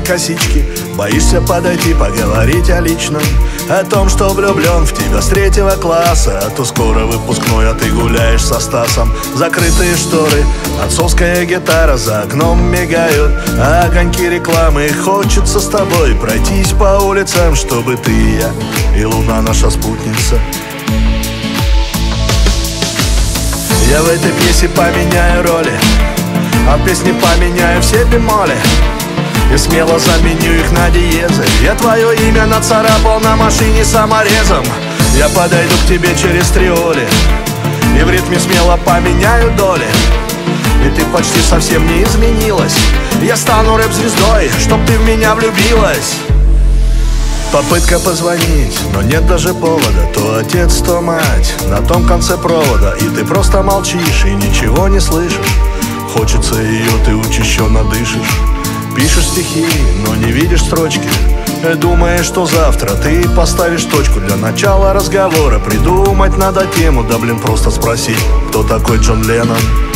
косички. Боишься подойти, поговорить о личном, о том, что влюблен в тебя с 3 класса. А то скоро выпускной, а ты гуляешь со Стасом. Закрытые шторы, отцовская гитара за окном мигают, а огоньки рекламы. Хочется с тобой пройтись по улицам, чтобы ты и я, и луна наша спутница. Я в этой пьесе поменяю роли, а в песне поменяю все бемоли и смело заменю их на диезы. Я твое имя нацарапал на машине саморезом. Я подойду к тебе через триоли и в ритме смело поменяю доли. И ты почти совсем не изменилась. Я стану рэп-звездой, чтоб ты в меня влюбилась. Попытка позвонить, но нет даже повода. То отец, то мать на том конце провода, и ты просто молчишь и ничего не слышишь. Хочется ее, ты учащенно дышишь. Пишешь стихи, но не видишь строчки. Думаешь, что завтра ты поставишь точку. Для начала разговора придумать надо тему. Да блин, просто спросить, кто такой Джон Леннон.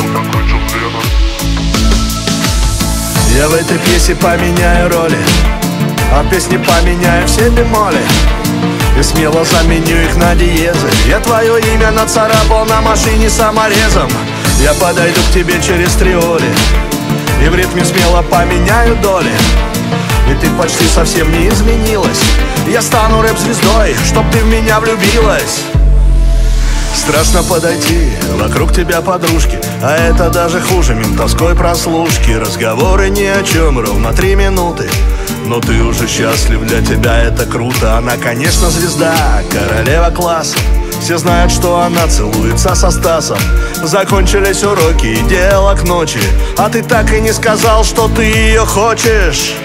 Я в этой пьесе поменяю роли, а в песне поменяю все бемоли и смело заменю их на диезы. Я твое имя нацарапал на машине саморезом. Я подойду к тебе через триоли и в ритме смело поменяю доли. И ты почти совсем не изменилась. Я стану рэп-звездой, чтоб ты в меня влюбилась. Страшно подойти, вокруг тебя подружки, а это даже хуже ментовской прослушки. Разговоры ни о чем, ровно 3 минуты, но ты уже счастлив, для тебя это круто. Она, конечно, звезда, королева класса. Все знают, что она целуется со Стасом. Закончились уроки и дело к ночи, а ты так и не сказал, что ты ее хочешь.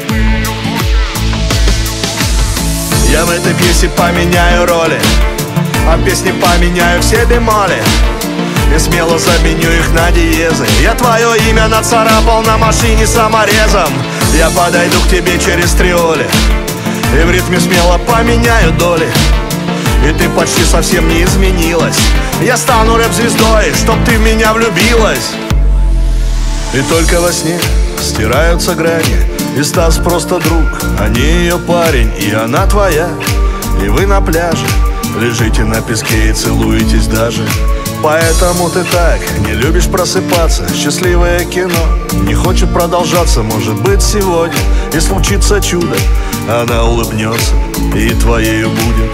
Я в этой пьесе поменяю роли, а в песне поменяю все бемоли и смело заменю их на диезы. Я твое имя нацарапал на машине саморезом. Я подойду к тебе через триоли и в ритме смело поменяю доли. И ты почти совсем не изменилась. Я стану рэп-звездой, чтоб ты в меня влюбилась. И только во сне стираются грани, и Стас просто друг, а не ее парень. И она твоя, и вы на пляже лежите на песке и целуетесь даже. Поэтому ты так не любишь просыпаться. Счастливое кино не хочет продолжаться. Может быть, сегодня и случится чудо. Она улыбнется и твоею будет.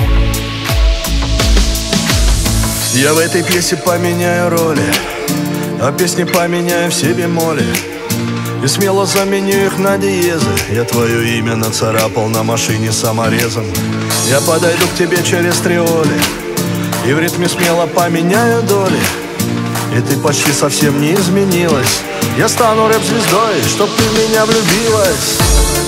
Я в этой пьесе поменяю роли, а в песне поменяю все бемоли и смело заменю их на диезы. Я твое имя нацарапал на машине саморезом. Я подойду к тебе через триоли и в ритме смело поменяю доли. И ты почти совсем не изменилась. Я стану рэп-звездой, чтоб ты в меня влюбилась.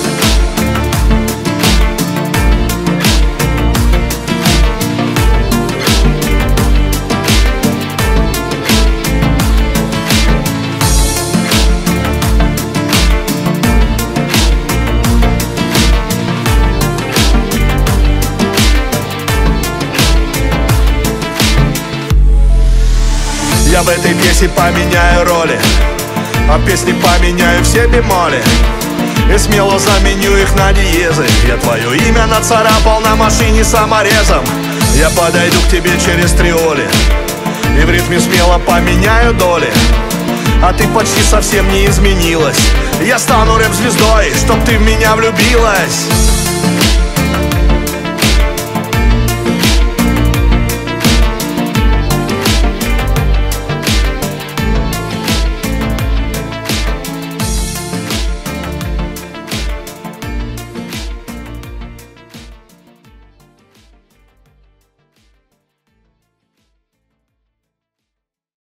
Я в этой пьесе поменяю роли, а в песне поменяю все бемоли и смело заменю их на диезы. Я твое имя нацарапал на машине саморезом. Я подойду к тебе через триоли и в ритме смело поменяю доли. А ты почти совсем не изменилась. Я стану рэп-звездой, чтоб ты в меня влюбилась.